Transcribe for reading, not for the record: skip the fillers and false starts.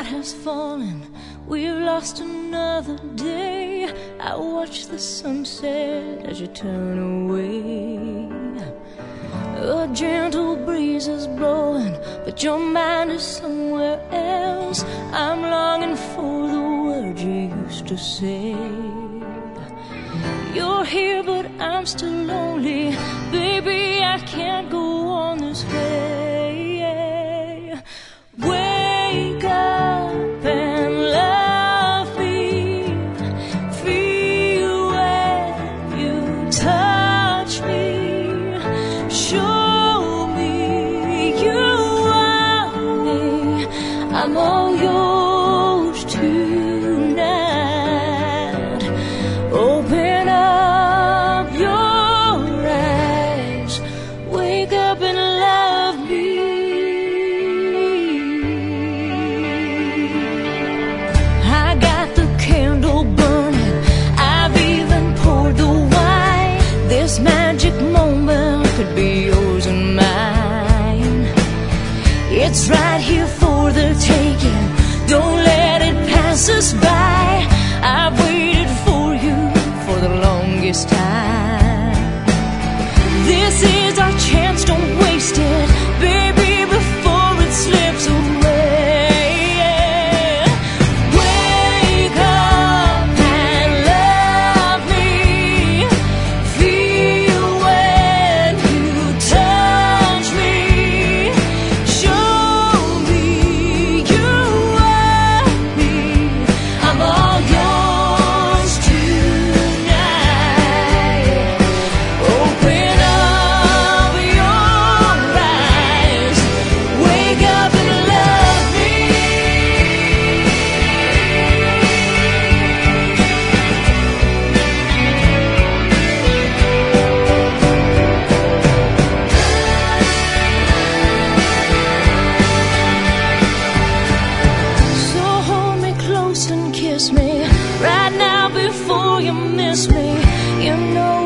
night has fallen, we've lost another day. I watch the sunset as you turn away. A gentle breeze is blowing, but your mind is somewhere else. I'm longing for the words you used to say. You're here, but I'm still lonely. Baby, I can't go on this way. Wake up and love me. Feel when you touch me. Show me you want me. I'm all yours tonight. Open up your eyes. Wake up and love me. I got the candle burning. I've even poured the wine. This magic moment could be yours and mine. It's right here for the taking. Don't let it pass us by. I've waited for you for the longest time. This is our chance, don't waste it, baby, before it slips away. Wake up and love me. Feel when you touch me. Show me you want me. I'm all yours tonight. Open up your eyes. Wake up and love me. So hold me close and kiss me right now before you miss me. You know